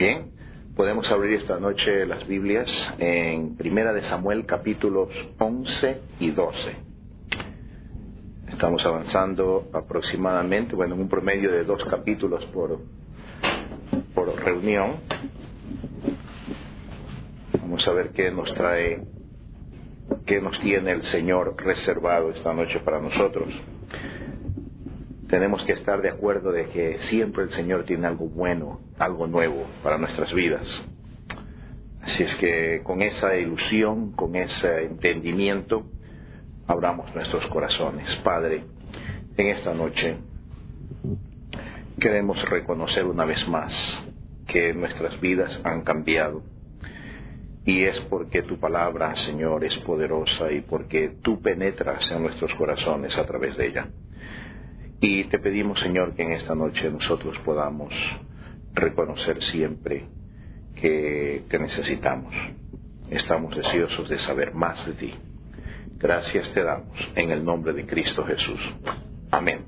Bien, podemos abrir esta noche las Biblias en Primera de Samuel, capítulos 11 y 12. Estamos avanzando aproximadamente, en un promedio de 2 capítulos por reunión. Vamos a ver qué nos tiene el Señor reservado esta noche para nosotros. Tenemos que estar de acuerdo de que siempre el Señor tiene algo bueno, algo nuevo para nuestras vidas. Así es que con esa ilusión, con ese entendimiento, abramos nuestros corazones. Padre, en esta noche queremos reconocer una vez más que nuestras vidas han cambiado. Y es porque tu palabra, Señor, es poderosa y porque tú penetras en nuestros corazones a través de ella. Y te pedimos, Señor, que en esta noche nosotros podamos reconocer siempre que te necesitamos. Estamos deseosos de saber más de ti. Gracias te damos en el nombre de Cristo Jesús. Amén.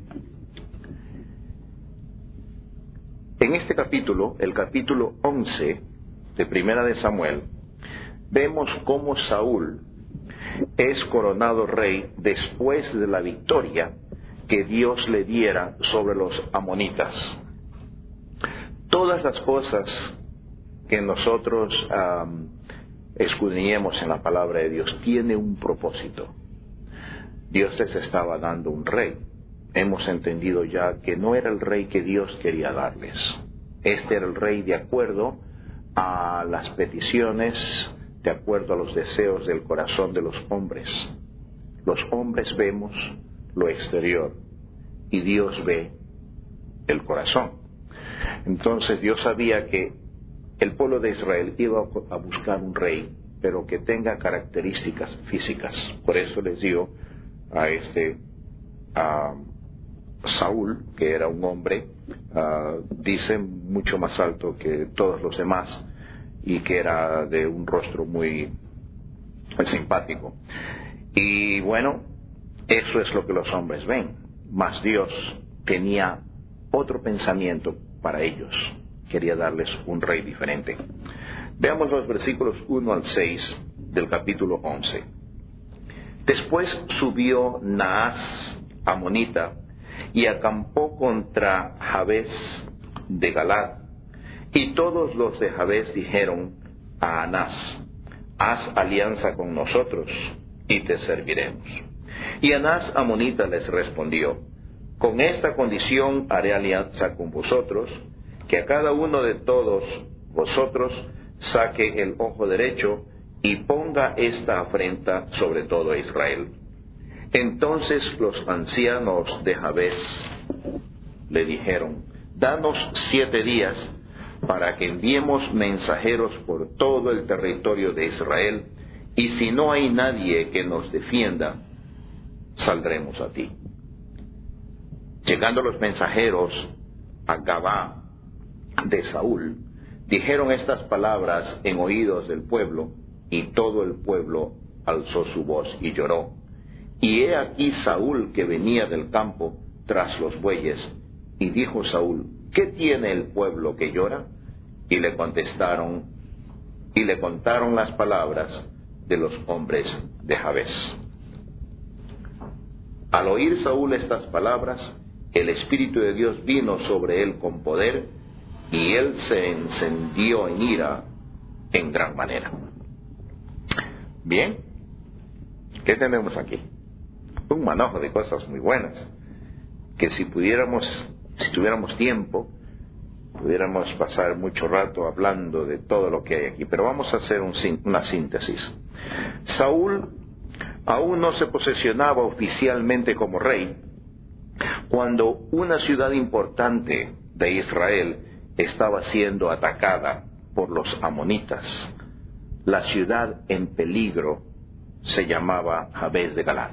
En este capítulo, el capítulo 11 de Primera de Samuel, vemos cómo Saúl es coronado rey después de la victoria que Dios le diera sobre los amonitas. Todas las cosas que nosotros escudriñemos en la palabra de Dios tiene un propósito. Dios les estaba dando un rey. Hemos entendido ya que no era el rey que Dios quería darles. Este era el rey de acuerdo a las peticiones, de acuerdo a los deseos del corazón de los hombres. Los hombres vemos lo exterior y Dios ve el corazón. Entonces Dios sabía que el pueblo de Israel iba a buscar un rey, pero que tenga características físicas. Por eso les dio a Saúl, que era un hombre, dicen mucho más alto que todos los demás, y que era de un rostro muy simpático. Y bueno, eso es lo que los hombres ven. Mas Dios tenía otro pensamiento para ellos. Quería darles un rey diferente. Veamos los versículos 1 al 6 del capítulo 11. Después subió Naas, amonita, y acampó contra Jabes de Galad. Y todos los de Jabes dijeron a Anás: haz alianza con nosotros y te serviremos. Y Anás amonita les respondió: con esta condición haré alianza con vosotros, que a cada uno de todos vosotros saque el ojo derecho y ponga esta afrenta sobre todo Israel. Entonces los ancianos de Jabes le dijeron: danos 7 días para que enviemos mensajeros por todo el territorio de Israel, y si no hay nadie que nos defienda, saldremos a ti. Llegando los mensajeros a Gabá de Saúl, dijeron estas palabras en oídos del pueblo, y todo el pueblo alzó su voz y lloró. Y he aquí Saúl que venía del campo tras los bueyes, y dijo Saúl: ¿qué tiene el pueblo que llora? Y le contestaron, y le contaron las palabras de los hombres de Jabes. Al oír Saúl estas palabras, el Espíritu de Dios vino sobre él con poder, y él se encendió en ira en gran manera. Bien, ¿qué tenemos aquí? Un manojo de cosas muy buenas, que si tuviéramos tiempo, pudiéramos pasar mucho rato hablando de todo lo que hay aquí, pero vamos a hacer una síntesis. Saúl aún no se posesionaba oficialmente como rey cuando una ciudad importante de Israel estaba siendo atacada por los amonitas. La ciudad en peligro se llamaba Jabes de Galad.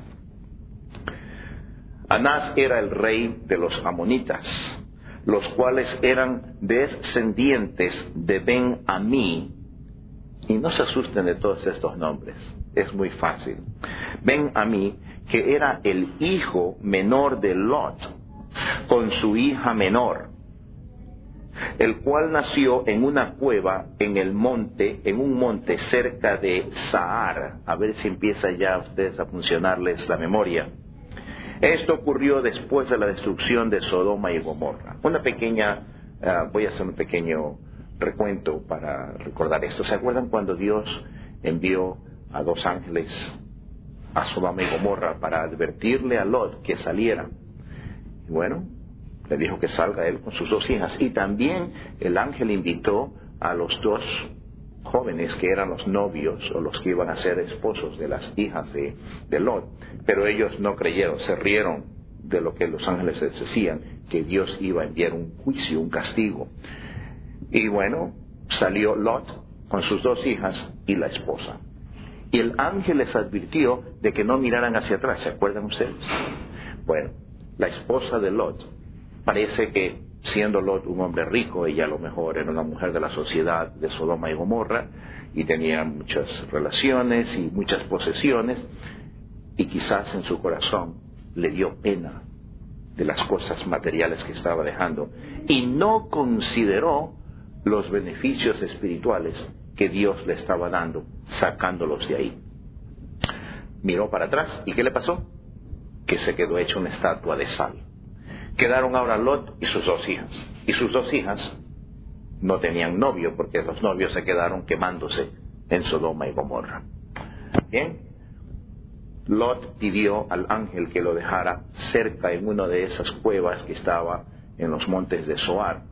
Anás era el rey de los amonitas, los cuales eran descendientes de Ben-Amí. Y no se asusten de todos estos nombres, es muy fácil. Ben-Amí, que era el hijo menor de Lot, con su hija menor. el cual nació en una cueva en un monte cerca de Sahar. A ver si empieza ya a ustedes a funcionarles la memoria. Esto ocurrió después de la destrucción de Sodoma y Gomorra. Voy a hacer un pequeño recuento para recordar esto. ¿Se acuerdan cuando Dios envió a 2 ángeles a Sodoma y Gomorra para advertirle a Lot que saliera? Y bueno, le dijo que salga él con sus 2 hijas. Y también el ángel invitó a los 2 jóvenes que eran los novios o los que iban a ser esposos de las hijas de Lot. Pero ellos no creyeron, se rieron de lo que los ángeles les decían, que Dios iba a enviar un juicio, un castigo. Y bueno, salió Lot con sus 2 hijas y la esposa. Y el ángel les advirtió de que no miraran hacia atrás. ¿Se acuerdan ustedes? Bueno, la esposa de Lot, parece que siendo Lot un hombre rico, ella a lo mejor era una mujer de la sociedad de Sodoma y Gomorra y tenía muchas relaciones y muchas posesiones, y quizás en su corazón le dio pena de las cosas materiales que estaba dejando y no consideró los beneficios espirituales que Dios le estaba dando, sacándolos de ahí. Miró para atrás, ¿y qué le pasó? Que se quedó hecho una estatua de sal. Quedaron ahora Lot y sus 2 hijas. Y sus 2 hijas no tenían novio, porque los novios se quedaron quemándose en Sodoma y Gomorra. Bien, Lot pidió al ángel que lo dejara cerca en una de esas cuevas que estaba en los montes de Zoar,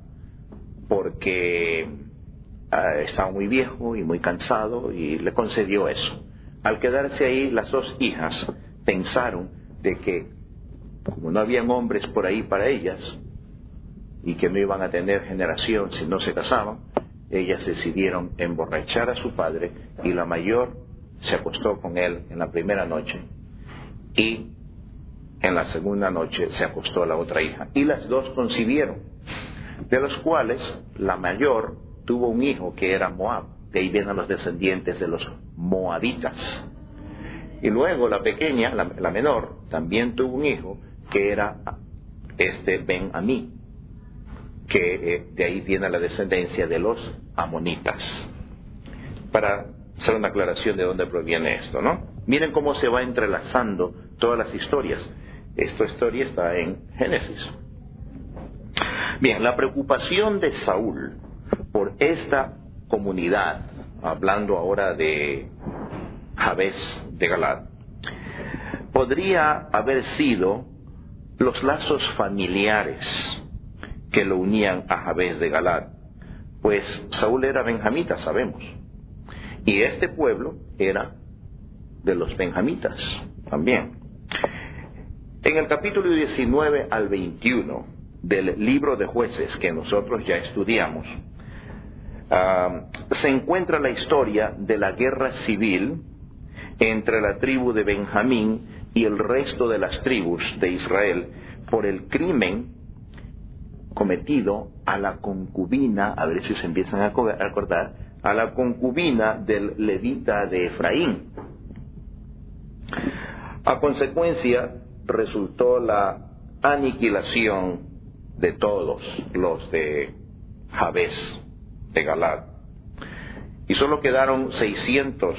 porque estaba muy viejo y muy cansado, y le concedió eso. Al quedarse ahí, las 2 hijas pensaron de que como no habían hombres por ahí para ellas y que no iban a tener generación si no se casaban, ellas decidieron emborrachar a su padre, y la mayor se acostó con él en la primera noche y en la segunda noche se acostó la otra hija, y las 2 concibieron, de los cuales la mayor tuvo un hijo que era Moab. De ahí vienen los descendientes de los moabitas. Y luego la pequeña, la menor, también tuvo un hijo que era Ben-Amí, que de ahí viene la descendencia de los amonitas. Para hacer una aclaración de dónde proviene esto, ¿no? Miren cómo se va entrelazando todas las historias. Esta historia está en Génesis. Bien, la preocupación de Saúl por esta comunidad, hablando ahora de Jabes de Galad, podría haber sido los lazos familiares que lo unían a Jabes de Galad, pues Saúl era benjamita, sabemos, y este pueblo era de los benjamitas también. En el capítulo 19 al 21 del libro de Jueces, que nosotros ya estudiamos, se encuentra la historia de la guerra civil entre la tribu de Benjamín y el resto de las tribus de Israel por el crimen cometido a la concubina, a ver si se empiezan a acordar, a la concubina del levita de Efraín. A consecuencia, resultó la aniquilación de todos los de Jabes de Galad. Y solo quedaron 600,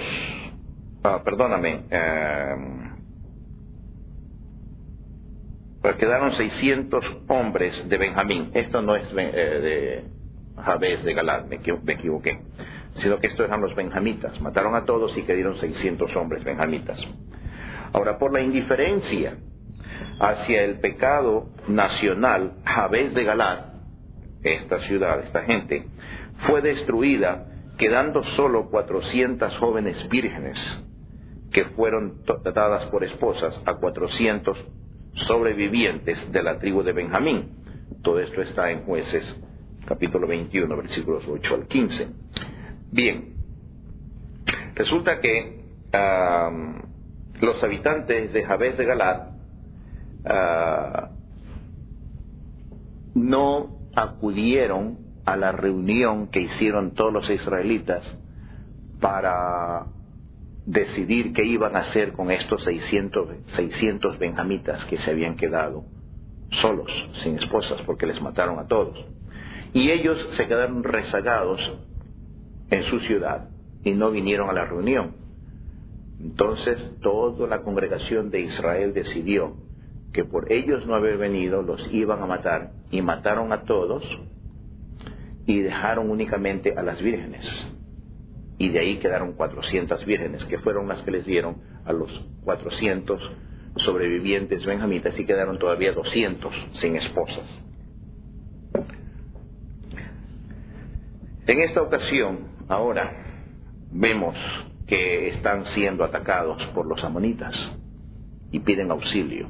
quedaron 600 hombres de Benjamín. Esto no es de Jabes de Galad, me equivoqué, sino que estos eran los benjamitas. Mataron a todos y quedaron 600 hombres benjamitas. Ahora, por la indiferencia hacia el pecado nacional, Jabes de Galad, esta ciudad, esta gente, fue destruida, quedando solo 400 jóvenes vírgenes que fueron dadas por esposas a 400 sobrevivientes de la tribu de Benjamín. Todo esto está en Jueces capítulo 21, versículos 8 al 15. Bien, resulta que los habitantes de Jabes de Galad no acudieron a la reunión que hicieron todos los israelitas para decidir qué iban a hacer con estos 600 benjamitas que se habían quedado solos, sin esposas, porque les mataron a todos. Y ellos se quedaron rezagados en su ciudad y no vinieron a la reunión. Entonces toda la congregación de Israel decidió que por ellos no haber venido los iban a matar, y mataron a todos y dejaron únicamente a las vírgenes. Y de ahí quedaron 400 vírgenes, que fueron las que les dieron a los 400 sobrevivientes benjamitas, y quedaron todavía 200 sin esposas. En esta ocasión, ahora, vemos que están siendo atacados por los amonitas y piden auxilio.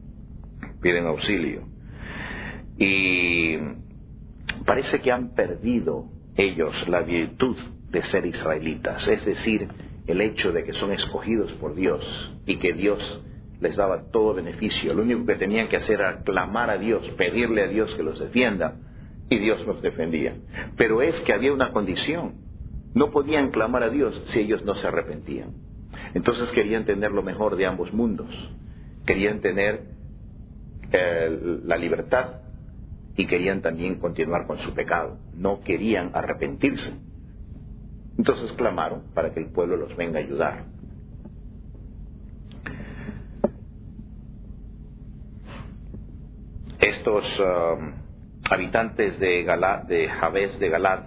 Y parece que han perdido ellos la virtud de ser israelitas, es decir, el hecho de que son escogidos por Dios y que Dios les daba todo beneficio. Lo único que tenían que hacer era clamar a Dios, pedirle a Dios que los defienda, y Dios los defendía. Pero es que había una condición: no podían clamar a Dios si ellos no se arrepentían. Entonces querían tener lo mejor de ambos mundos. Querían tener la libertad y querían también continuar con su pecado. No querían arrepentirse. Entonces clamaron para que el pueblo los venga a ayudar. Estos habitantes de Jabes de Galat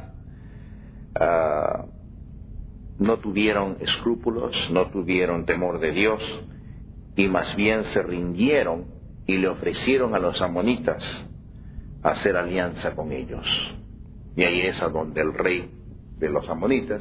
no tuvieron escrúpulos, no tuvieron temor de Dios, y más bien se rindieron y le ofrecieron a los amonitas hacer alianza con ellos. Y ahí es a donde el rey de los amonitas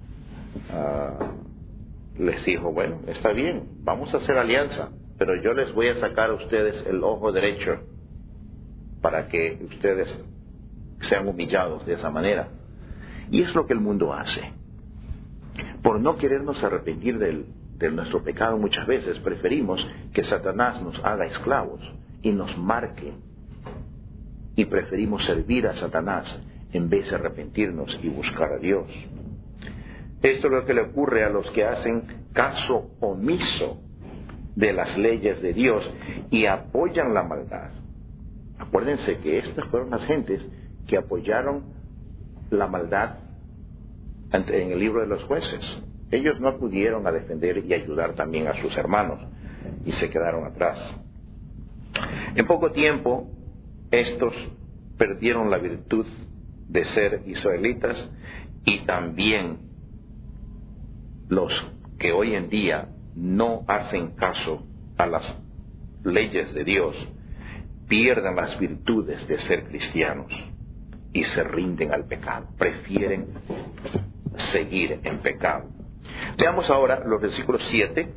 les dijo: bueno, está bien, vamos a hacer alianza, pero yo les voy a sacar a ustedes el ojo derecho para que ustedes sean humillados de esa manera. Y es lo que el mundo hace. Por no querernos arrepentir de nuestro pecado, muchas veces preferimos que Satanás nos haga esclavos y nos marque, y preferimos servir a Satanás en vez de arrepentirnos y buscar a Dios. Esto es lo que le ocurre a los que hacen caso omiso de las leyes de Dios y apoyan la maldad. Acuérdense que estas fueron las gentes que apoyaron la maldad en el libro de los jueces. Ellos no acudieron a defender y ayudar también a sus hermanos y se quedaron atrás. En poco tiempo, estos perdieron la virtud de ser israelitas, y también los que hoy en día no hacen caso a las leyes de Dios pierden las virtudes de ser cristianos y se rinden al pecado, prefieren seguir en pecado. Veamos ahora los versículos 7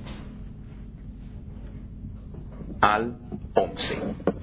al 11.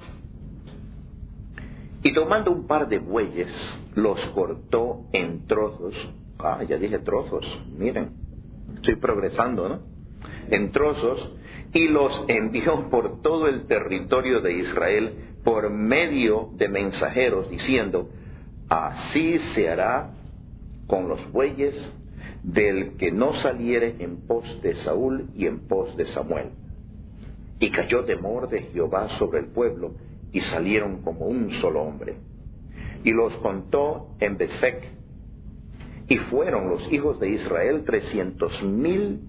Y tomando un par de bueyes, los cortó en trozos. Ya dije trozos, miren, estoy progresando, ¿no? En trozos, y los envió por todo el territorio de Israel por medio de mensajeros, diciendo: así se hará con los bueyes del que no saliere en pos de Saúl y en pos de Samuel. Y cayó temor de Jehová sobre el pueblo, y salieron como un solo hombre. Y los contó en Besec, y fueron los hijos de Israel 300,000,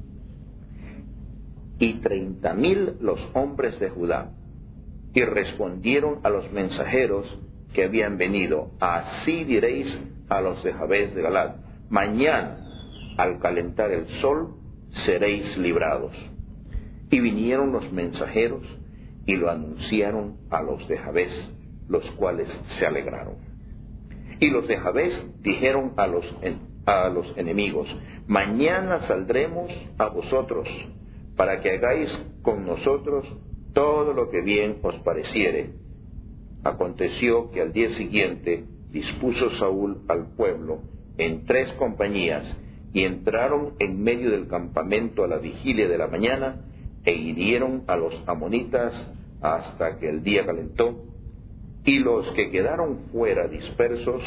y 30,000 los hombres de Judá. Y respondieron a los mensajeros que habían venido: así diréis a los de Jabes de Galat: mañana, al calentar el sol, seréis librados. Y vinieron los mensajeros y lo anunciaron a los de Jabes, los cuales se alegraron. Y los de Jabes dijeron a los enemigos: mañana saldremos a vosotros, para que hagáis con nosotros todo lo que bien os pareciere. Aconteció que al día siguiente dispuso Saúl al pueblo en 3 compañías, y entraron en medio del campamento a la vigilia de la mañana, e hirieron a los amonitas hasta que el día calentó, y los que quedaron fuera dispersos,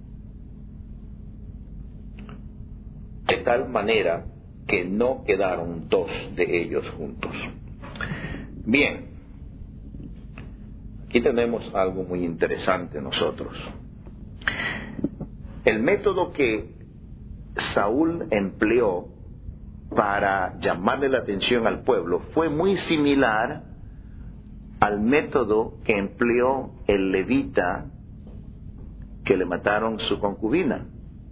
de tal manera que no quedaron 2 de ellos juntos. Bien, aquí tenemos algo muy interesante nosotros. El método que Saúl empleó para llamarle la atención al pueblo fue muy similar al método que empleó el levita que le mataron su concubina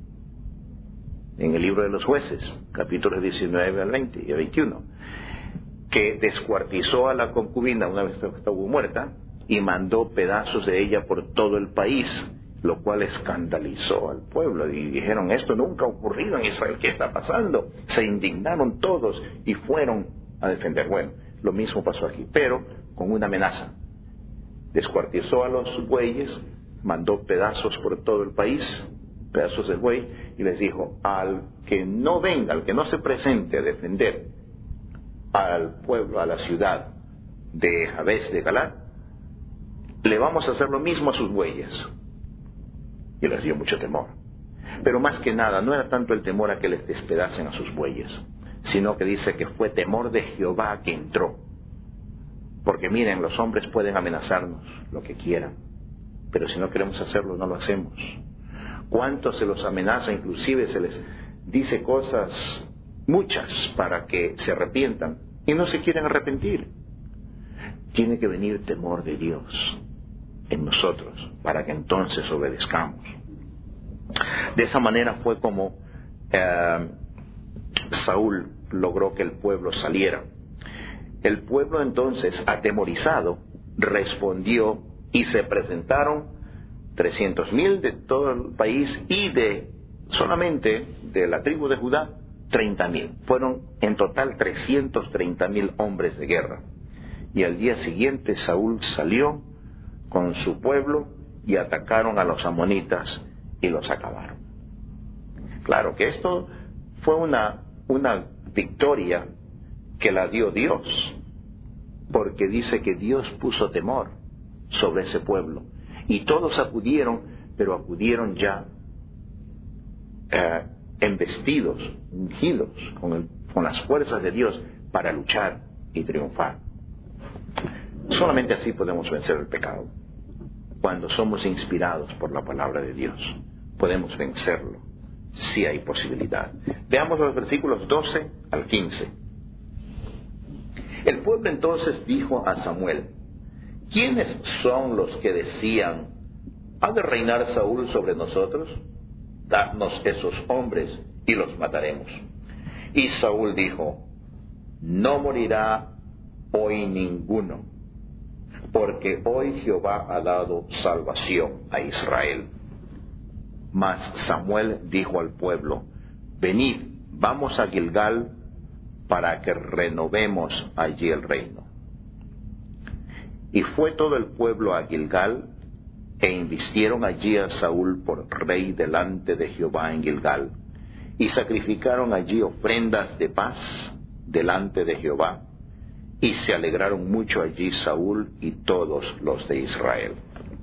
en el libro de los Jueces, capítulos 19 al 20 y 21, que descuartizó a la concubina una vez que estuvo muerta y mandó pedazos de ella por todo el país, lo cual escandalizó al pueblo y dijeron: esto nunca ha ocurrido en Israel, ¿qué está pasando? Se indignaron todos y fueron a defender. Bueno, lo mismo pasó aquí, pero con una amenaza. Descuartizó a los bueyes, mandó pedazos por todo el país, pedazos del buey, y les dijo: al que no venga, al que no se presente a defender al pueblo, a la ciudad de Jabes de Galaad, le vamos a hacer lo mismo a sus bueyes. Y les dio mucho temor. Pero más que nada, no era tanto el temor a que les despedacen a sus bueyes, sino que dice que fue temor de Jehová que entró. Porque miren, los hombres pueden amenazarnos lo que quieran, pero si no queremos hacerlo, no lo hacemos. ¿Cuántos se los amenaza? Inclusive se les dice cosas, muchas, para que se arrepientan, y no se quieren arrepentir. Tiene que venir temor de Dios en nosotros, para que entonces obedezcamos. De esa manera fue como Saúl logró que el pueblo saliera. El pueblo entonces, atemorizado, respondió y se presentaron 300,000 de todo el país y solamente de la tribu de Judá 30,000. Fueron en total 330,000 hombres de guerra. Y al día siguiente Saúl salió con su pueblo y atacaron a los amonitas y los acabaron. Claro que esto fue una victoria que la dio Dios, porque dice que Dios puso temor sobre ese pueblo y todos acudieron, pero acudieron ya embestidos, ungidos con las fuerzas de Dios para luchar y triunfar. Solamente así podemos vencer el pecado. Cuando somos inspirados por la palabra de Dios, podemos vencerlo, si hay posibilidad. Veamos los versículos 12 al 15. El pueblo entonces dijo a Samuel: ¿quiénes son los que decían: ¿ha de reinar Saúl sobre nosotros? Dadnos esos hombres y los mataremos. Y Saúl dijo: no morirá hoy ninguno, porque hoy Jehová ha dado salvación a Israel. Mas Samuel dijo al pueblo: venid, vamos a Gilgal para que renovemos allí el reino. Y fue todo el pueblo a Gilgal, e invistieron allí a Saúl por rey delante de Jehová en Gilgal, y sacrificaron allí ofrendas de paz delante de Jehová, y se alegraron mucho allí Saúl y todos los de Israel.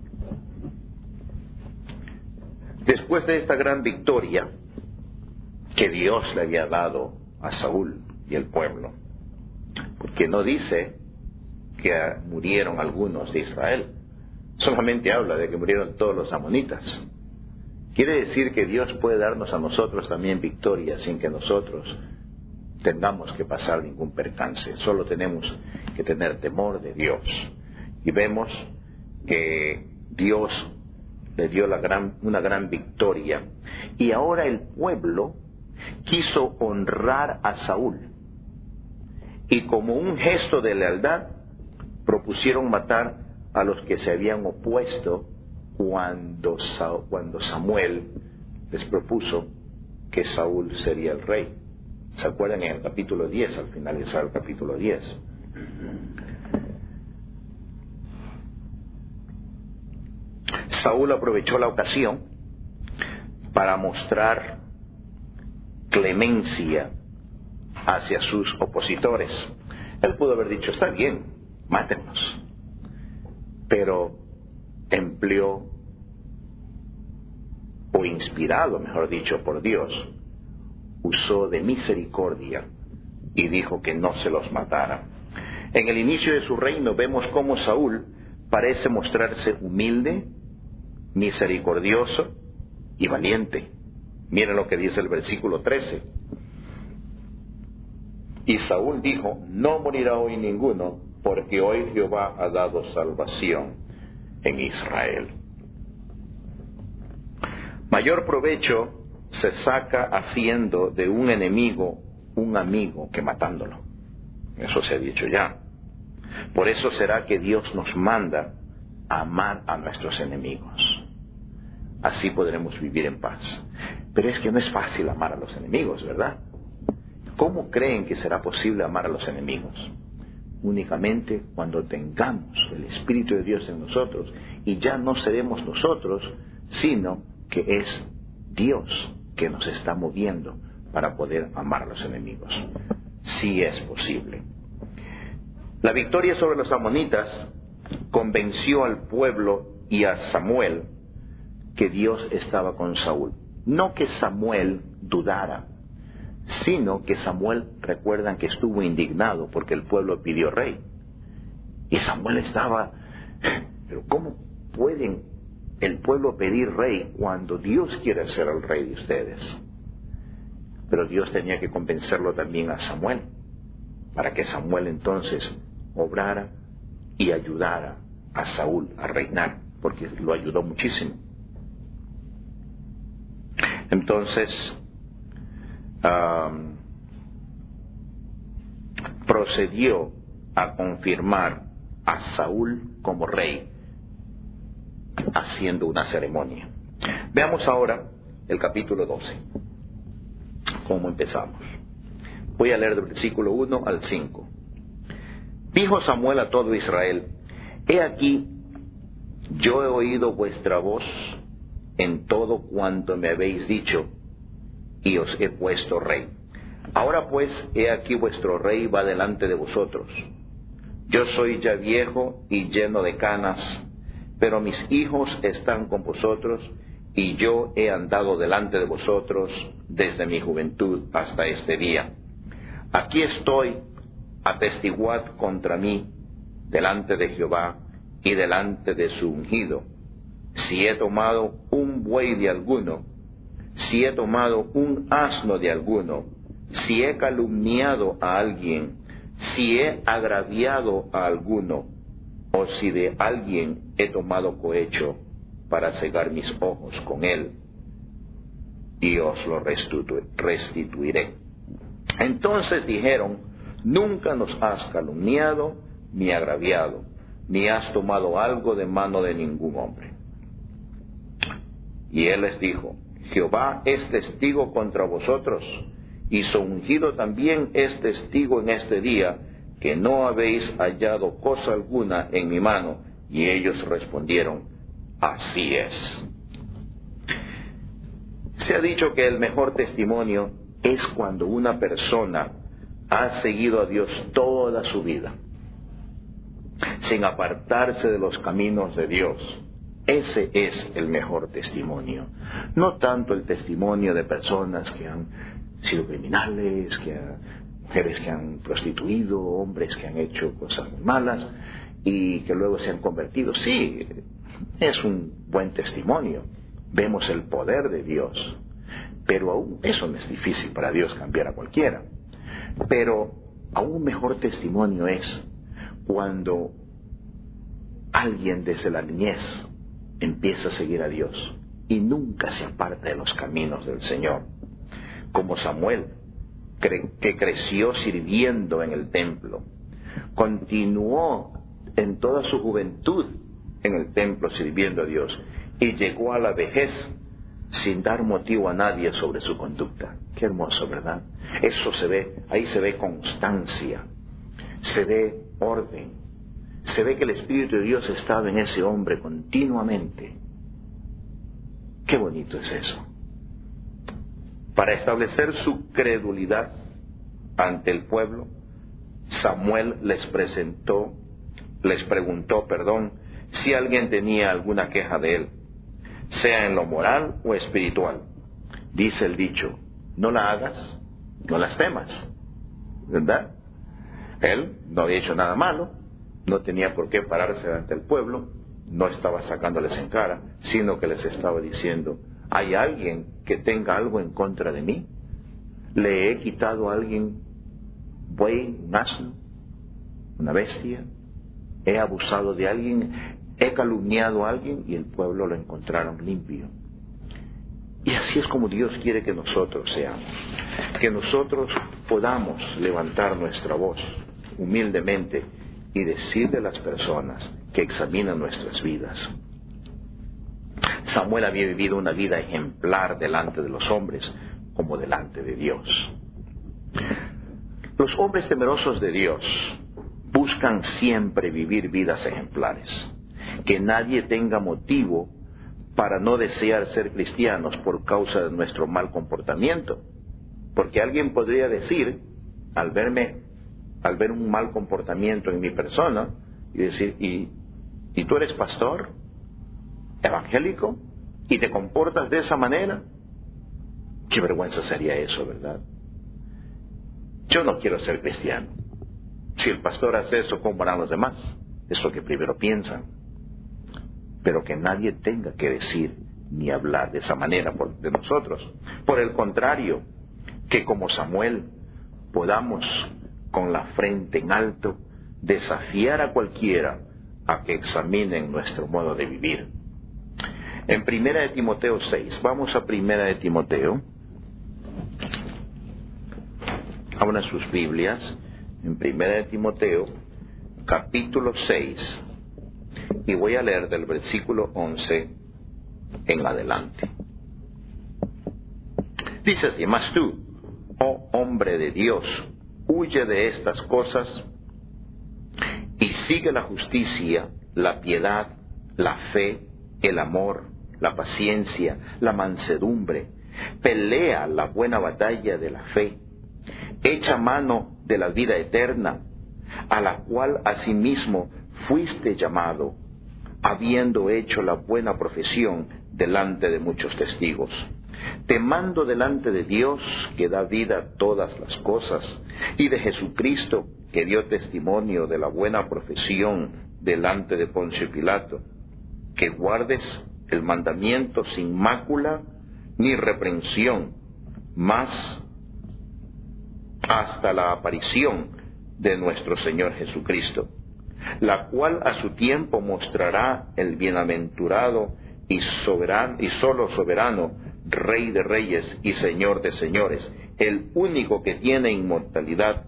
Después de esta gran victoria que Dios le había dado a Saúl y el pueblo, porque no dice que murieron algunos de Israel, solamente habla de que murieron todos los amonitas. Quiere decir que Dios puede darnos a nosotros también victoria sin que nosotros tengamos que pasar ningún percance. Solo tenemos que tener temor de Dios. Y vemos que Dios le dio una gran victoria. Y ahora el pueblo quiso honrar a Saúl. Y como un gesto de lealtad, propusieron matar a los que se habían opuesto cuando Samuel les propuso que Saúl sería el rey. ¿Se acuerdan en el capítulo 10, al finalizar el capítulo 10? Saúl aprovechó la ocasión para mostrar clemencia hacia sus opositores. Él pudo haber dicho: está bien, mátennos. Pero empleó, o inspirado, mejor dicho, por Dios, usó de misericordia y dijo que no se los matara. En el inicio de su reino vemos cómo Saúl parece mostrarse humilde, misericordioso, y valiente. Miren lo que dice el versículo 13. Y Saúl dijo, no morirá hoy ninguno, porque hoy Jehová ha dado salvación en Israel. Mayor provecho se saca haciendo de un enemigo un amigo que matándolo. Eso se ha dicho ya. Por eso será que Dios nos manda a amar a nuestros enemigos. Así podremos vivir en paz. Pero es que no es fácil amar a los enemigos, ¿verdad? ¿Cómo creen que será posible amar a los enemigos? Únicamente cuando tengamos el Espíritu de Dios en nosotros, y ya no seremos nosotros, sino que es Dios que nos está moviendo para poder amar a los enemigos. Sí es posible. La victoria sobre los amonitas convenció al pueblo y a Samuel que Dios estaba con Saúl. No que Samuel dudara, sino que Samuel, recuerdan que estuvo indignado porque el pueblo pidió rey. Y Samuel estaba, pero ¿cómo pueden el pueblo pedir rey cuando Dios quiere ser el rey de ustedes? Pero Dios tenía que convencerlo también a Samuel, para que Samuel entonces obrara y ayudara a Saúl a reinar, porque lo ayudó muchísimo. Entonces, procedió a confirmar a Saúl como rey, haciendo una ceremonia. Veamos ahora el capítulo 12. ¿Cómo empezamos? Voy a leer del versículo 1 al 5. Dijo Samuel a todo Israel, he aquí, yo he oído vuestra voz en todo cuanto me habéis dicho, y os he puesto rey. Ahora pues, he aquí vuestro rey va delante de vosotros. Yo soy ya viejo y lleno de canas, pero mis hijos están con vosotros, y yo he andado delante de vosotros desde mi juventud hasta este día. Aquí estoy, atestiguad contra mí, delante de Jehová y delante de su ungido, si he tomado un buey de alguno, si he tomado un asno de alguno, si he calumniado a alguien, si he agraviado a alguno, o si de alguien he tomado cohecho para cegar mis ojos con él, y os lo restituiré. Entonces dijeron, nunca nos has calumniado ni agraviado, ni has tomado algo de mano de ningún hombre. Y él les dijo, Jehová es testigo contra vosotros, y su ungido también es testigo en este día, que no habéis hallado cosa alguna en mi mano. Y ellos respondieron, así es. Se ha dicho que el mejor testimonio es cuando una persona ha seguido a Dios toda su vida, sin apartarse de los caminos de Dios. Ese es el mejor testimonio. No tanto el testimonio de personas que han sido criminales, mujeres que han prostituido, hombres que han hecho cosas muy malas y que luego se han convertido. Sí, es un buen testimonio. Vemos el poder de Dios. Pero aún eso no es difícil para Dios cambiar a cualquiera. Pero aún mejor testimonio es cuando alguien desde la niñez empieza a seguir a Dios y nunca se aparta de los caminos del Señor. Como Samuel, que creció sirviendo en el templo, continuó en toda su juventud en el templo sirviendo a Dios y llegó a la vejez sin dar motivo a nadie sobre su conducta. Qué hermoso, ¿verdad? Eso se ve, ahí se ve constancia, se ve orden, se ve que el Espíritu de Dios estaba en ese hombre continuamente. Qué bonito es eso. Para establecer su credulidad ante el pueblo, Samuel les preguntó, si alguien tenía alguna queja de él, sea en lo moral o espiritual. Dice el dicho, no la hagas, no las temas, ¿verdad? Él no había hecho nada malo, no tenía por qué pararse ante el pueblo, no estaba sacándoles en cara, sino que les estaba diciendo, ¿Hay alguien que tenga algo en contra de mí? ¿Le he quitado a alguien buey, un asno, una bestia? ¿He abusado de alguien? ¿He calumniado a alguien? Y el pueblo lo encontraron limpio. Y así es como Dios quiere que nosotros seamos. Que nosotros podamos levantar nuestra voz humildemente y decirle a las personas que examinan nuestras vidas. Samuel había vivido una vida ejemplar delante de los hombres como delante de Dios. Los hombres temerosos de Dios buscan siempre vivir vidas ejemplares. Que nadie tenga motivo para no desear ser cristianos por causa de nuestro mal comportamiento. Porque alguien podría decir, al ver un mal comportamiento en mi persona, y decir, ¿y tú eres pastor? ¿Evangélico? ¿Y te comportas de esa manera? Qué vergüenza sería eso, ¿verdad? Yo no quiero ser cristiano. Si el pastor hace eso, ¿cómo harán los demás? Es lo que primero piensan. Pero que nadie tenga que decir ni hablar de esa manera de nosotros. Por el contrario, que como Samuel podamos con la frente en alto desafiar a cualquiera a que examinen nuestro modo de vivir. En 1 de Timoteo 6, vamos a 1 de Timoteo. Abran sus Biblias en 1 de Timoteo, capítulo 6, y voy a leer del versículo 11 en adelante. Dice así: mas tú, oh hombre de Dios, huye de estas cosas y sigue la justicia, la piedad, la fe, el amor, la paciencia, la mansedumbre. Pelea la buena batalla de la fe. Echa mano de la vida eterna, a la cual asimismo fuiste llamado, habiendo hecho la buena profesión delante de muchos testigos. Te mando delante de Dios, que da vida a todas las cosas, y de Jesucristo, que dio testimonio de la buena profesión delante de Poncio Pilato, que guardes el mandamiento sin mácula ni reprensión, mas hasta la aparición de nuestro Señor Jesucristo, la cual a su tiempo mostrará el bienaventurado y solo soberano, Rey de reyes y Señor de señores, el único que tiene inmortalidad,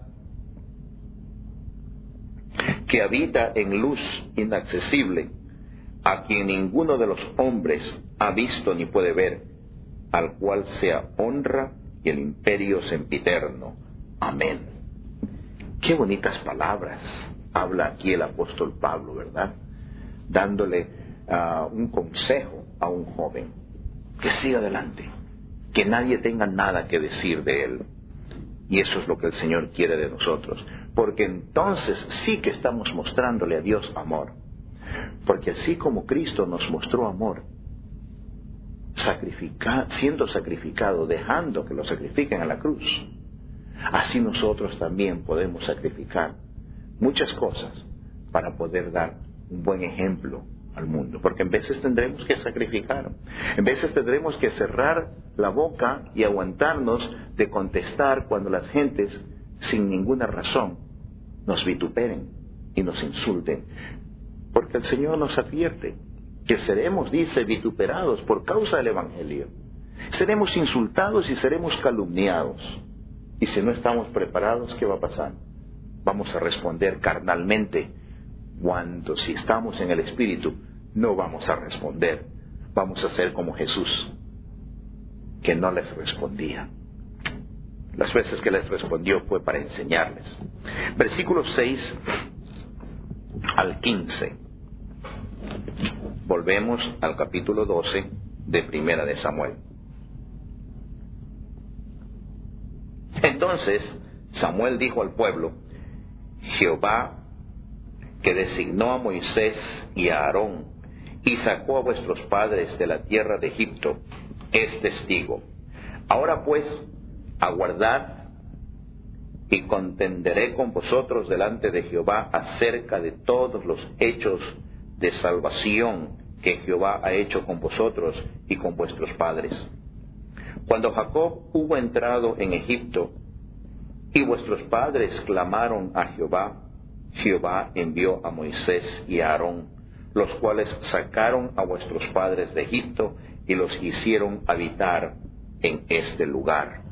que habita en luz inaccesible, a quien ninguno de los hombres ha visto ni puede ver, al cual sea honra y el imperio sempiterno. Amén. Qué bonitas palabras habla aquí el apóstol Pablo, ¿verdad? Dándole un consejo a un joven. Que siga adelante, que nadie tenga nada que decir de él. Y eso es lo que el Señor quiere de nosotros, porque entonces sí que estamos mostrándole a Dios amor. Porque así como Cristo nos mostró amor, siendo sacrificado, dejando que lo sacrifiquen a la cruz, así nosotros también podemos sacrificar muchas cosas para poder dar un buen ejemplo al mundo. Porque en veces tendremos que sacrificar, en veces tendremos que cerrar la boca y aguantarnos de contestar cuando las gentes sin ninguna razón nos vituperen y nos insulten. Porque el Señor nos advierte que seremos, dice, vituperados por causa del Evangelio. Seremos insultados y seremos calumniados. Y si no estamos preparados, ¿qué va a pasar? Vamos a responder carnalmente. Cuando si estamos en el Espíritu, no vamos a responder. Vamos a ser como Jesús, que no les respondía. Las veces que les respondió fue para enseñarles. Versículos 6 al 15. Volvemos al capítulo 12 de Primera de Samuel. Entonces Samuel dijo al pueblo: Jehová, que designó a Moisés y a Aarón y sacó a vuestros padres de la tierra de Egipto, es testigo. Ahora pues, aguardad y contenderé con vosotros delante de Jehová acerca de todos los hechos de salvación que Jehová ha hecho con vosotros y con vuestros padres. Cuando Jacob hubo entrado en Egipto, y vuestros padres clamaron a Jehová, Jehová envió a Moisés y a Aarón, los cuales sacaron a vuestros padres de Egipto y los hicieron habitar en este lugar.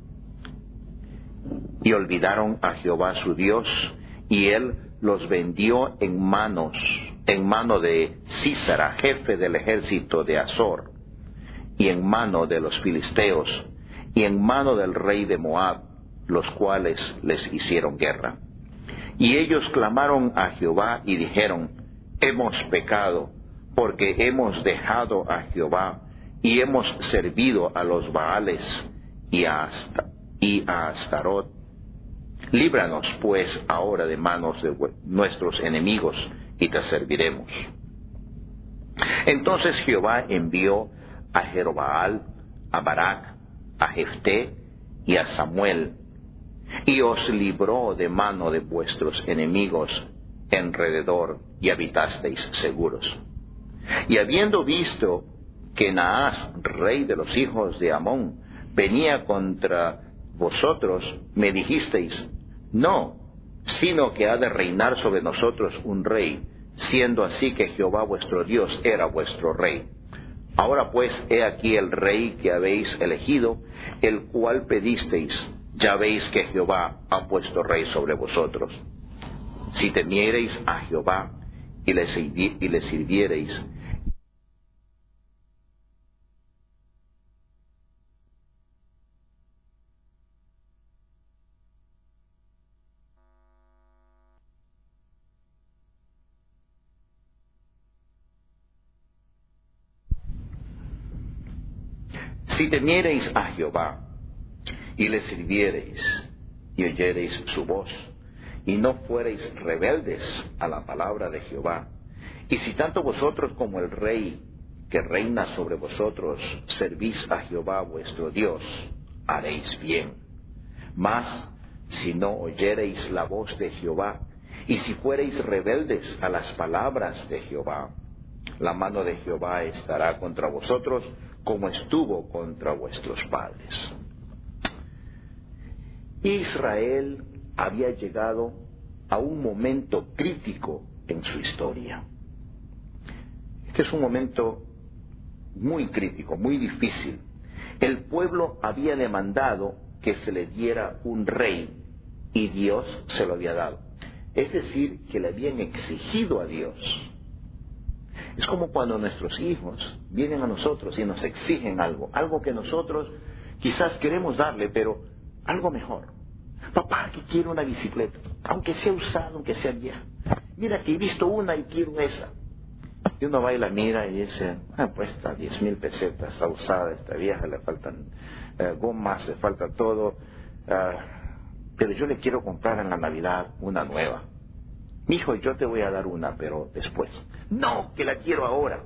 Y olvidaron a Jehová su Dios, y él los vendió en mano de Sísara, jefe del ejército de Azor, y en mano de los filisteos, y en mano del rey de Moab, los cuales les hicieron guerra. Y ellos clamaron a Jehová y dijeron: hemos pecado, porque hemos dejado a Jehová, y hemos servido a los Baales y a Astarot. Líbranos, pues, ahora de manos de nuestros enemigos, y te serviremos. Entonces Jehová envió a Jerobaal, a Barak, a Jefté y a Samuel, y os libró de mano de vuestros enemigos enrededor, y habitasteis seguros. Y habiendo visto que Naas, rey de los hijos de Amón, venía contra vosotros, me dijisteis: no, sino que ha de reinar sobre nosotros un rey, siendo así que Jehová vuestro Dios era vuestro rey. Ahora pues, he aquí el rey que habéis elegido, el cual pedisteis. Ya veis que Jehová ha puesto rey sobre vosotros. Si temiereis a Jehová y le sirviereis, a Jehová y le sirviereis y oyereis su voz, y no fuereis rebeldes a la palabra de Jehová, y si tanto vosotros como el rey que reina sobre vosotros servís a Jehová vuestro Dios, haréis bien. Mas si no oyereis la voz de Jehová, y si fuereis rebeldes a las palabras de Jehová, la mano de Jehová estará contra vosotros, como estuvo contra vuestros padres. Israel había llegado a un momento crítico en su historia. Este es un momento muy crítico, muy difícil. El pueblo había demandado que se le diera un rey, y Dios se lo había dado. Es decir, que le habían exigido a Dios. Es como cuando nuestros hijos vienen a nosotros y nos exigen algo que nosotros quizás queremos darle, pero algo mejor. Papá, que quiero una bicicleta, aunque sea usada, aunque sea vieja. Mira que he visto una y quiero esa. Y uno va y la mira y dice: pues está 10,000 pesetas, está usada, está vieja, le faltan gomas, le falta todo. Pero yo le quiero comprar en la Navidad una nueva. Mijo, yo te voy a dar una, pero después. No, que la quiero ahora.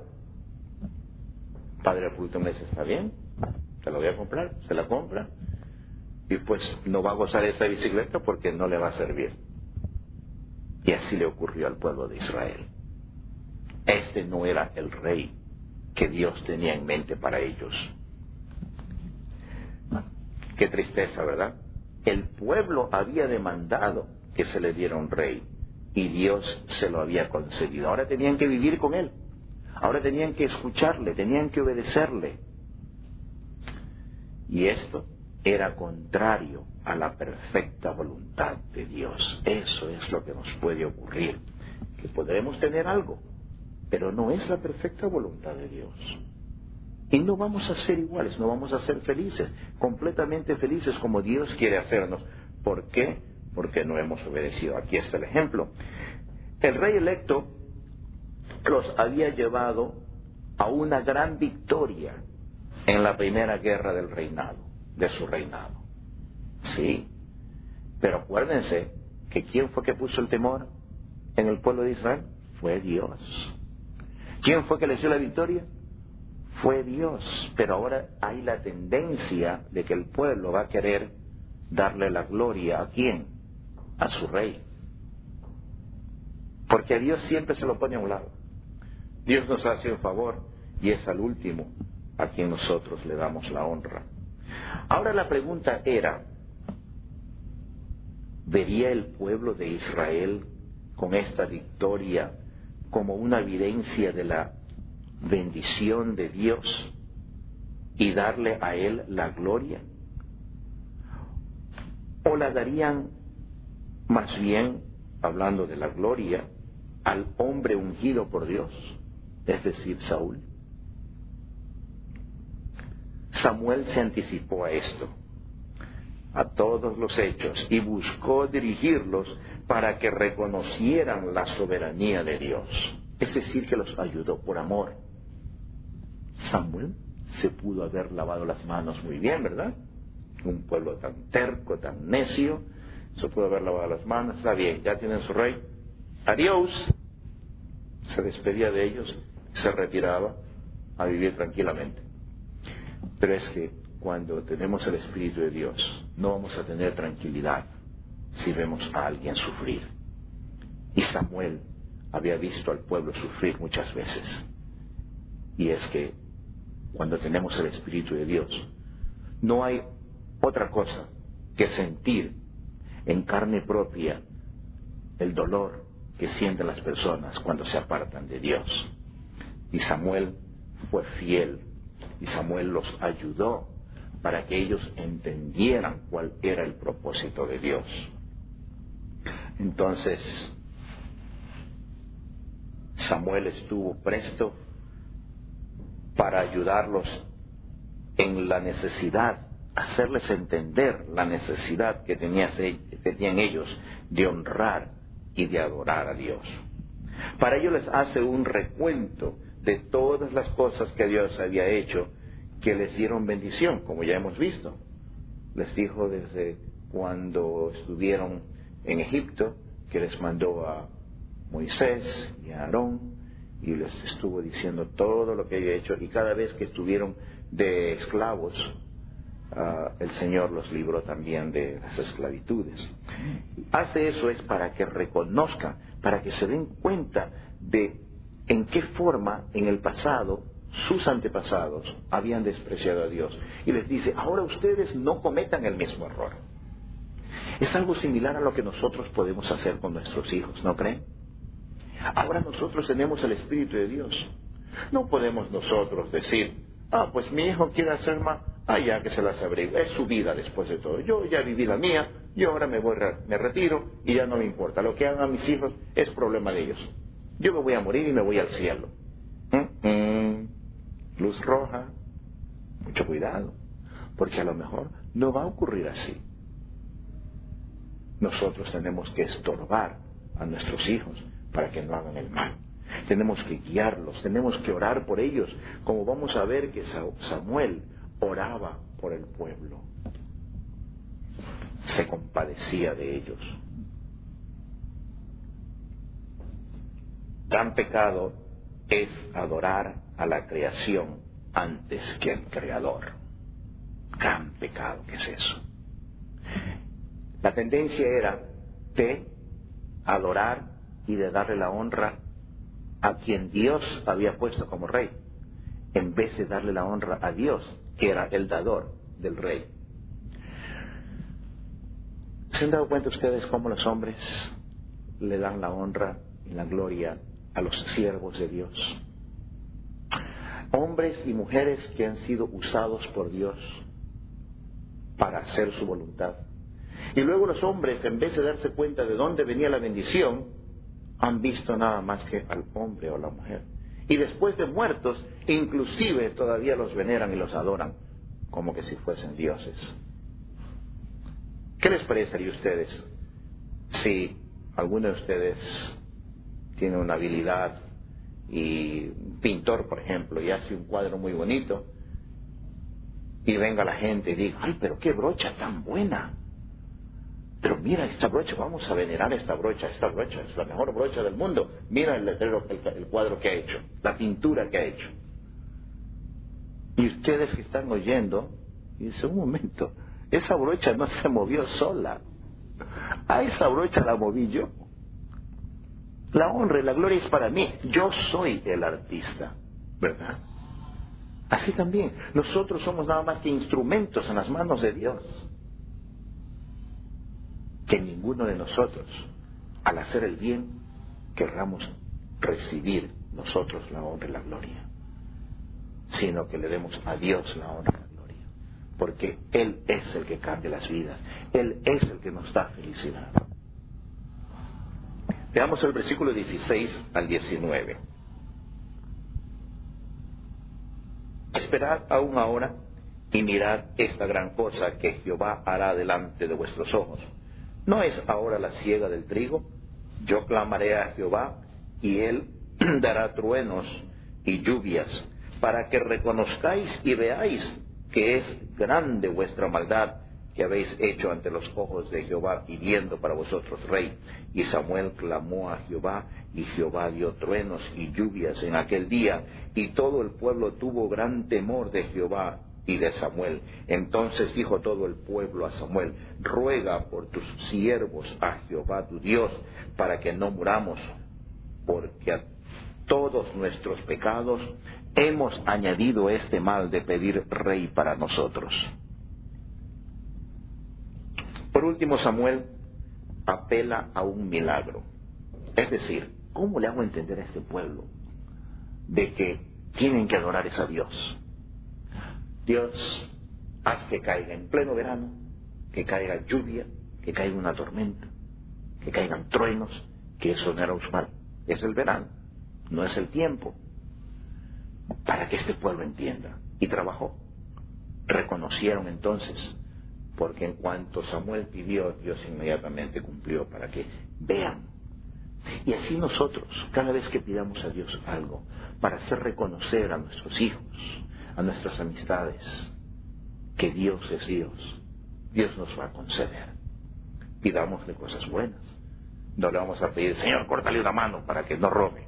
Padre Pulto me dice: está bien, te la voy a comprar, se la compra. Y pues no va a gozar esa bicicleta porque no le va a servir. Y así le ocurrió al pueblo de Israel. Este no era el rey que Dios tenía en mente para ellos. Qué tristeza, ¿verdad? El pueblo había demandado que se le diera un rey, y Dios se lo había concedido. Ahora tenían que vivir con él. Ahora tenían que escucharle, tenían que obedecerle. Y esto era contrario a la perfecta voluntad de Dios. Eso es lo que nos puede ocurrir, que podremos tener algo, pero no es la perfecta voluntad de Dios. Y no vamos a ser iguales, no vamos a ser felices, completamente felices como Dios quiere hacernos. ¿Por qué? Porque no hemos obedecido. Aquí está el ejemplo. El rey electo los había llevado a una gran victoria en la primera guerra del reinado, de su reinado. Sí, pero acuérdense que ¿quién fue que puso el temor en el pueblo de Israel? Fue Dios. ¿Quién fue que les dio la victoria? Fue Dios. Pero ahora hay la tendencia de que el pueblo va a querer darle la gloria ¿a quién? A su rey. Porque a Dios siempre se lo pone a un lado. Dios nos hace un favor y es al último a quien nosotros le damos la honra. Ahora la pregunta era, ¿vería el pueblo de Israel con esta victoria como una evidencia de la bendición de Dios y darle a Él la gloria? ¿O la darían más bien, hablando de la gloria, al hombre ungido por Dios, es decir, Saúl? Samuel se anticipó a esto, a todos los hechos, y buscó dirigirlos para que reconocieran la soberanía de Dios. Es decir, que los ayudó por amor. Samuel se pudo haber lavado las manos muy bien, ¿verdad? Un pueblo tan terco, tan necio, se pudo haber lavado las manos. Está bien, ya tienen su rey. Adiós. Se despedía de ellos, se retiraba a vivir tranquilamente. Pero es que cuando tenemos el Espíritu de Dios, no vamos a tener tranquilidad si vemos a alguien sufrir. Y Samuel había visto al pueblo sufrir muchas veces. Y es que cuando tenemos el Espíritu de Dios, no hay otra cosa que sentir en carne propia el dolor que sienten las personas cuando se apartan de Dios. Y Samuel fue fiel, y Samuel los ayudó para que ellos entendieran cuál era el propósito de Dios. Entonces, Samuel estuvo presto para ayudarlos en la necesidad, hacerles entender la necesidad que tenían ellos de honrar y de adorar a Dios. Para ello les hace un recuento de todas las cosas que Dios había hecho que les dieron bendición, como ya hemos visto. Les dijo desde cuando estuvieron en Egipto, que les mandó a Moisés y a Aarón, y les estuvo diciendo todo lo que había hecho, y cada vez que estuvieron de esclavos, el Señor los libró también de las esclavitudes. Hace eso es para que reconozcan, para que se den cuenta de en qué forma en el pasado sus antepasados habían despreciado a Dios. Y les dice, ahora ustedes no cometan el mismo error. Es algo similar a lo que nosotros podemos hacer con nuestros hijos, ¿no creen? Ahora nosotros tenemos el Espíritu de Dios. No podemos nosotros decir, pues mi hijo quiere hacer más, ya que se las abrigue, es su vida después de todo. Yo ya viví la mía, yo ahora me retiro y ya no me importa. Lo que hagan mis hijos es problema de ellos. Yo me voy a morir y me voy al cielo. Luz roja, mucho cuidado, porque a lo mejor no va a ocurrir así. Nosotros tenemos que estorbar a nuestros hijos para que no hagan el mal. Tenemos que guiarlos, tenemos que orar por ellos, como vamos a ver que Samuel oraba por el pueblo. Se compadecía de ellos. Gran pecado es adorar a la creación antes que al Creador. Gran pecado que es eso. La tendencia era de adorar y de darle la honra a quien Dios había puesto como rey, en vez de darle la honra a Dios, que era el dador del rey. ¿Se han dado cuenta ustedes cómo los hombres le dan la honra y la gloria a los siervos de Dios? Hombres y mujeres que han sido usados por Dios para hacer su voluntad. Y luego los hombres, en vez de darse cuenta de dónde venía la bendición, han visto nada más que al hombre o la mujer. Y después de muertos, inclusive todavía los veneran y los adoran como que si fuesen dioses. ¿Qué les parecería a ustedes si alguno de ustedes tiene una habilidad y un pintor, por ejemplo, y hace un cuadro muy bonito y venga la gente y diga, ¡ay, pero qué brocha tan buena! Pero mira esta brocha, vamos a venerar esta brocha es la mejor brocha del mundo. Mira el letrero, el cuadro que ha hecho, la pintura que ha hecho. Y ustedes que están oyendo, dicen, un momento, esa brocha no se movió sola. A esa brocha la moví yo. La honra y la gloria es para mí. Yo soy el artista, ¿verdad? Así también, nosotros somos nada más que instrumentos en las manos de Dios. Que ninguno de nosotros, al hacer el bien, querramos recibir nosotros la honra y la gloria, sino que le demos a Dios la honra y la gloria, porque Él es el que cambia las vidas, Él es el que nos da felicidad. Veamos el versículo 16 al 19. Esperad aún ahora y mirad esta gran cosa que Jehová hará delante de vuestros ojos. ¿No es ahora la siega del trigo? Yo clamaré a Jehová y Él dará truenos y lluvias, para que reconozcáis y veáis que es grande vuestra maldad que habéis hecho ante los ojos de Jehová, pidiendo para vosotros rey. Y Samuel clamó a Jehová, y Jehová dio truenos y lluvias en aquel día, y todo el pueblo tuvo gran temor de Jehová y de Samuel. Entonces dijo todo el pueblo a Samuel: ruega por tus siervos a Jehová tu Dios, para que no muramos, porque a todos nuestros pecados hemos añadido este mal de pedir rey para nosotros. Por último, Samuel apela a un milagro. Es decir, ¿cómo le hago entender a este pueblo de que tienen que adorar a Dios? Dios, haz que caiga en pleno verano, que caiga lluvia, que caiga una tormenta, que caigan truenos, que eso no era usual. Es el verano, no es el tiempo. Para que este pueblo entienda. Y trabajó. Reconocieron entonces, porque en cuanto Samuel pidió, Dios inmediatamente cumplió, para que vean. Y así nosotros, cada vez que pidamos a Dios algo, para hacer reconocer a nuestros hijos, a nuestras amistades, que Dios es Dios, Dios nos va a conceder. Pidámosle cosas buenas. No le vamos a pedir: Señor, córtale una mano para que no robe.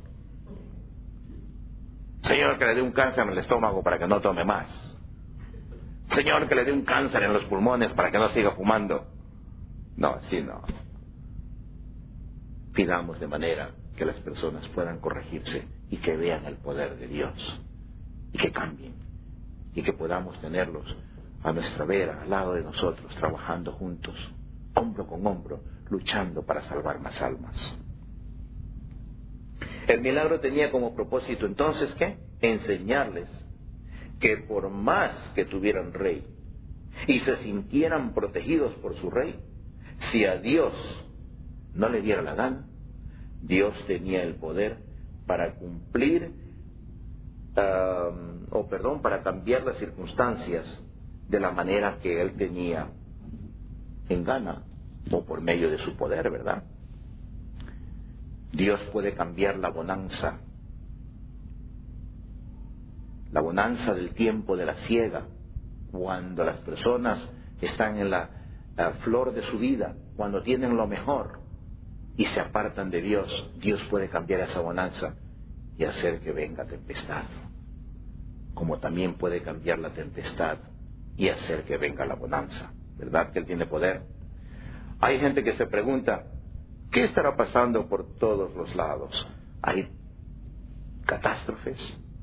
Señor, que le dé un cáncer en el estómago para que no tome más. Señor, que le dé un cáncer en los pulmones para que no siga fumando. No, así no. Pidamos de manera que las personas puedan corregirse y que vean el poder de Dios y que cambien y que podamos tenerlos a nuestra vera, al lado de nosotros, trabajando juntos, hombro con hombro, luchando para salvar más almas. El milagro tenía como propósito entonces, ¿qué? Enseñarles que por más que tuvieran rey y se sintieran protegidos por su rey, si a Dios no le diera la gana, Dios tenía el poder para cumplir, para cambiar las circunstancias de la manera que Él tenía en gana, o por medio de su poder, ¿verdad? Dios puede cambiar la bonanza del tiempo de la siega, cuando las personas están en la flor de su vida, cuando tienen lo mejor y se apartan de Dios. Dios puede cambiar esa bonanza y hacer que venga tempestad, como también puede cambiar la tempestad y hacer que venga la bonanza. ¿Verdad que Él tiene poder? Hay gente que se pregunta: ¿qué estará pasando por todos los lados? Hay catástrofes,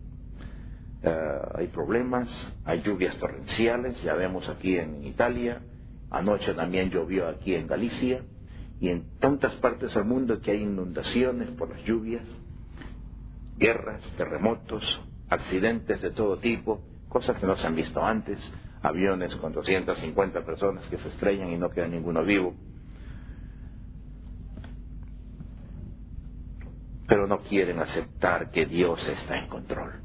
hay problemas, hay lluvias torrenciales, ya vemos aquí en Italia, anoche también llovió aquí en Galicia, y en tantas partes del mundo que hay inundaciones por las lluvias, guerras, terremotos, accidentes de todo tipo, cosas que no se han visto antes, aviones con 250 personas que se estrellan y no queda ninguno vivo. Pero no quieren aceptar que Dios está en control.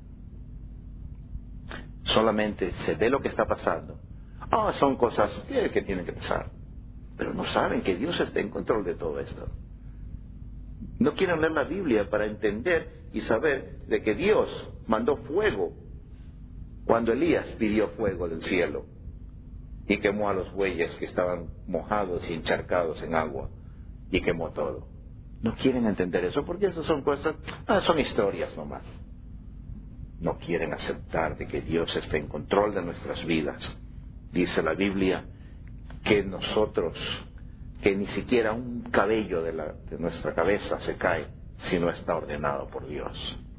Solamente se ve lo que está pasando. Son cosas que tienen que pasar. Pero no saben que Dios está en control de todo esto. No quieren leer la Biblia para entender y saber de que Dios mandó fuego cuando Elías pidió fuego del cielo y quemó a los bueyes que estaban mojados y encharcados en agua y quemó todo. No quieren entender eso porque eso son cosas, son historias nomás. No quieren aceptar de que Dios está en control de nuestras vidas. Dice la Biblia que nosotros, que ni siquiera un cabello de nuestra cabeza se cae si no está ordenado por Dios.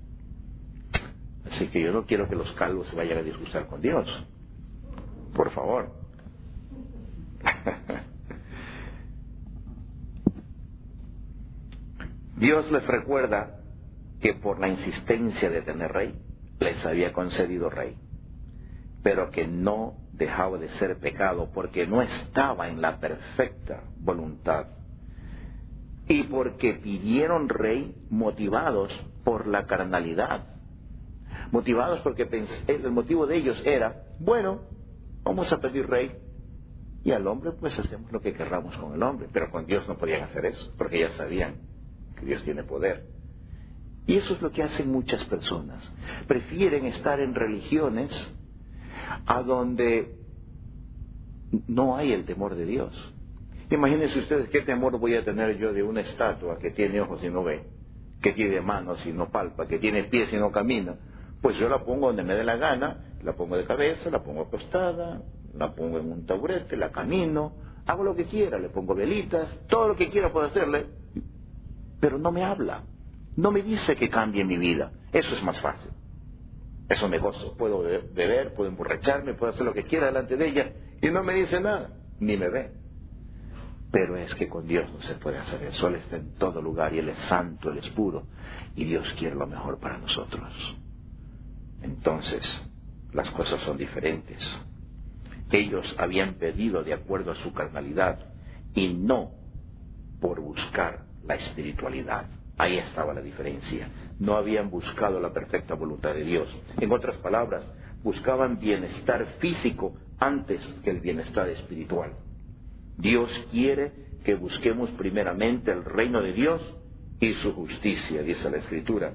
Así que yo no quiero que los calvos se vayan a disgustar con Dios. Por favor. Dios les recuerda que por la insistencia de tener rey, les había concedido rey, pero que no dejaba de ser pecado porque no estaba en la perfecta voluntad, y porque pidieron rey motivados por la carnalidad, motivados porque el motivo de ellos era, bueno, vamos a pedir rey, y al hombre pues hacemos lo que querramos con el hombre, pero con Dios no podían hacer eso, porque ya sabían que Dios tiene poder. Y eso es lo que hacen muchas personas. Prefieren estar en religiones a donde no hay el temor de Dios. Imagínense ustedes qué temor voy a tener yo de una estatua que tiene ojos y no ve, que tiene manos y no palpa, que tiene pies y no camina. Pues yo la pongo donde me dé la gana, la pongo de cabeza, la pongo acostada, la pongo en un taburete, la camino, hago lo que quiera, le pongo velitas, todo lo que quiera puedo hacerle, pero no me habla. No me dice que cambie mi vida. Eso es más fácil. Eso me gozo. Puedo beber, puedo emborracharme, puedo hacer lo que quiera delante de ella y no me dice nada, ni me ve. Pero es que con Dios no se puede hacer eso. Él está en todo lugar y Él es santo, Él es puro y Dios quiere lo mejor para nosotros. Entonces, las cosas son diferentes. Ellos habían pedido de acuerdo a su carnalidad y no por buscar la espiritualidad. Ahí estaba la diferencia. No habían buscado la perfecta voluntad de Dios. En otras palabras, buscaban bienestar físico antes que el bienestar espiritual. Dios quiere que busquemos primeramente el reino de Dios y su justicia, dice la Escritura.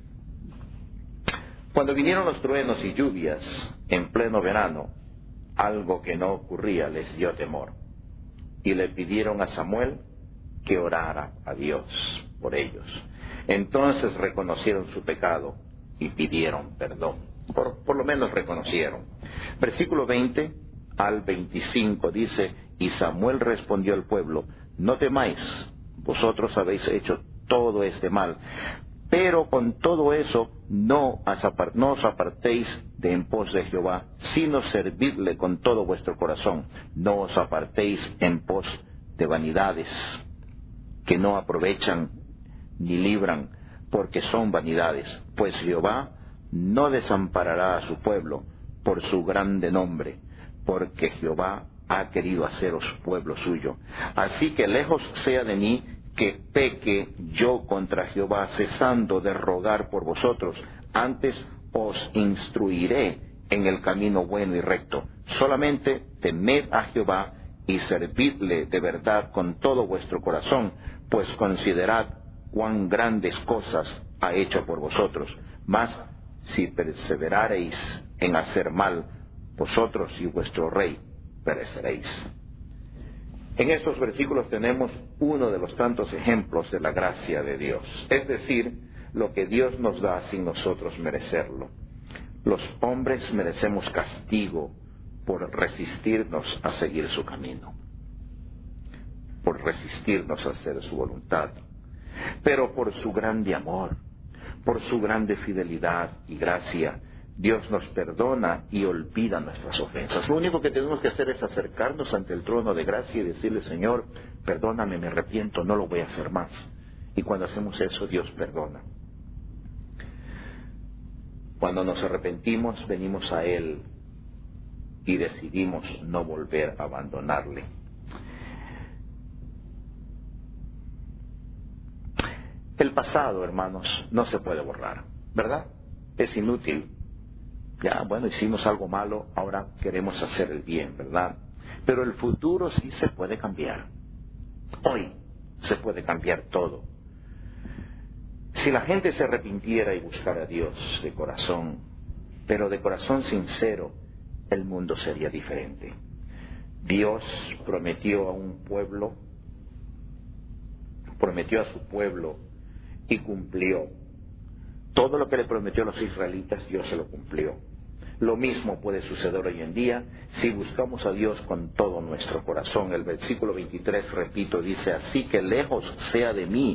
Cuando vinieron los truenos y lluvias en pleno verano, algo que no ocurría les dio temor. Y le pidieron a Samuel que orara a Dios por ellos. Entonces reconocieron su pecado y pidieron perdón. Por lo menos reconocieron. Versículo 20 al 25 dice, y Samuel respondió al pueblo, no temáis, vosotros habéis hecho todo este mal, pero con todo eso no os apartéis de en pos de Jehová, sino servidle con todo vuestro corazón. No os apartéis en pos de vanidades que no aprovechan ni libran, porque son vanidades, pues Jehová no desamparará a su pueblo por su grande nombre, porque Jehová ha querido haceros pueblo suyo. Así que lejos sea de mí que peque yo contra Jehová, cesando de rogar por vosotros, antes os instruiré en el camino bueno y recto. Solamente temed a Jehová y servidle de verdad con todo vuestro corazón, pues considerad cuán grandes cosas ha hecho por vosotros. Mas si perseverareis en hacer mal, vosotros y vuestro rey pereceréis. En estos versículos tenemos uno de los tantos ejemplos de la gracia de Dios, es decir, lo que Dios nos da sin nosotros merecerlo. Los hombres merecemos castigo por resistirnos a seguir su camino, por resistirnos a hacer su voluntad, pero por su grande amor, por su grande fidelidad y gracia, Dios nos perdona y olvida nuestras ofensas. Lo único que tenemos que hacer es acercarnos ante el trono de gracia y decirle, Señor, perdóname, me arrepiento, no lo voy a hacer más. Y cuando hacemos eso, Dios perdona. Cuando nos arrepentimos, venimos a Él y decidimos no volver a abandonarle. El pasado, hermanos, no se puede borrar, ¿verdad? Es inútil. Ya, bueno, hicimos algo malo, ahora queremos hacer el bien, ¿verdad? Pero el futuro sí se puede cambiar. Hoy se puede cambiar todo. Si la gente se arrepintiera y buscara a Dios de corazón, pero de corazón sincero, el mundo sería diferente. Dios prometió a un pueblo, prometió a su pueblo y cumplió. Todo lo que le prometió a los israelitas, Dios se lo cumplió. Lo mismo puede suceder hoy en día si buscamos a Dios con todo nuestro corazón. El versículo 23, repito, dice, así que lejos sea de mí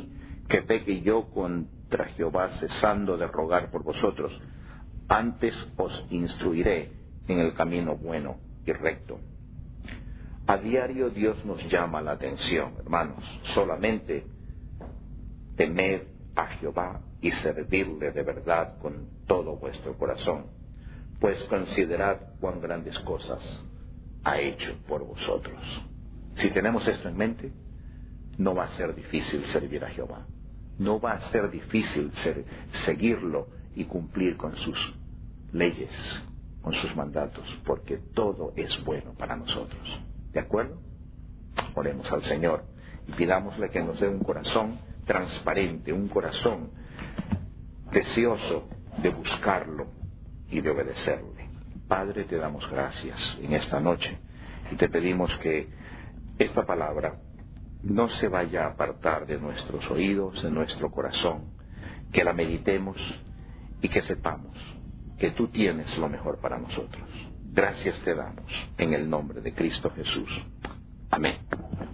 que peque yo contra Jehová cesando de rogar por vosotros. Antes os instruiré en el camino bueno y recto. A diario Dios nos llama la atención, hermanos. Solamente temed a Jehová y servirle de verdad con todo vuestro corazón, pues considerad cuán grandes cosas ha hecho por vosotros. Si tenemos esto en mente, no va a ser difícil servir a Jehová. No va a ser difícil seguirlo y cumplir con sus leyes, con sus mandatos, porque todo es bueno para nosotros. ¿De acuerdo? Oremos al Señor y pidámosle que nos dé un corazón transparente, un corazón deseoso de buscarlo y de obedecerle. Padre, te damos gracias en esta noche y te pedimos que esta palabra no se vaya a apartar de nuestros oídos, de nuestro corazón, que la meditemos y que sepamos que tú tienes lo mejor para nosotros. Gracias te damos en el nombre de Cristo Jesús. Amén.